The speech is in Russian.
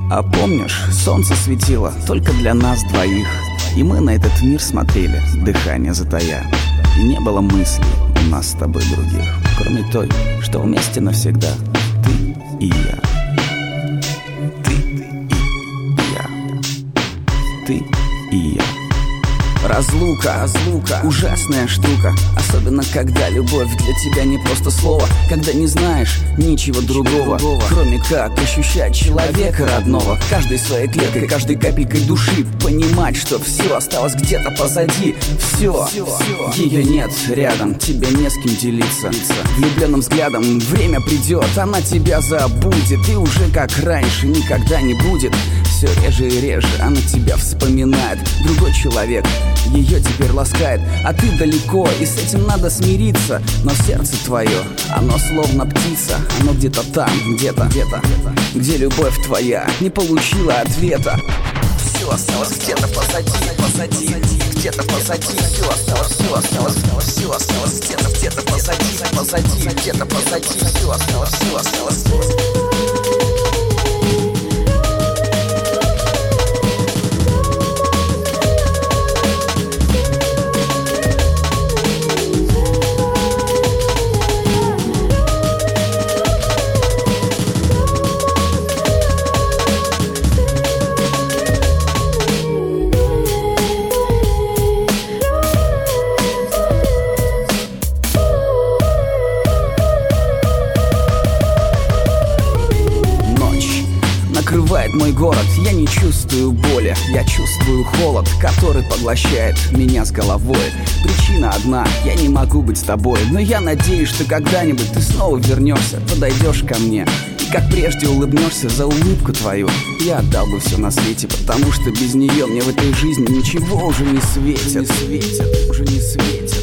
А помнишь, солнце светило только для нас двоих, и мы на этот мир смотрели, дыхание затая. И не было мыслей у нас с тобой других, кроме той, что вместе навсегда. Ты и я. Ты и я. Ты и я. Разлука, ужасная штука. Особенно когда любовь для тебя не просто слово, когда не знаешь ничего другого, кроме как ощущать человека родного. Каждой своей клеткой, каждой капелькой души понимать, что все осталось где-то позади. Все, ее нет рядом, тебе не с кем делиться. Влюбленным взглядом время придет, она тебя забудет, и уже как раньше никогда не будет. Все реже и реже она тебя вспоминает. Другой человек ее теперь ласкает, а ты далеко, и с этим надо смириться. Но сердце твое, оно словно птица, оно где-то там, где-то, где любовь твоя не получила ответа. Все осталось где-то позади, где-то позади. Все осталось где-то позади, где-то позади. Все осталось. Накрывает мой город, я не чувствую боли, я чувствую холод, который поглощает меня с головой. Причина одна, я не могу быть с тобой, но я надеюсь, что когда-нибудь ты снова вернешься, подойдешь ко мне и как прежде улыбнешься. За улыбку твою я отдал бы все на свете, потому что без нее мне в этой жизни ничего уже не светит.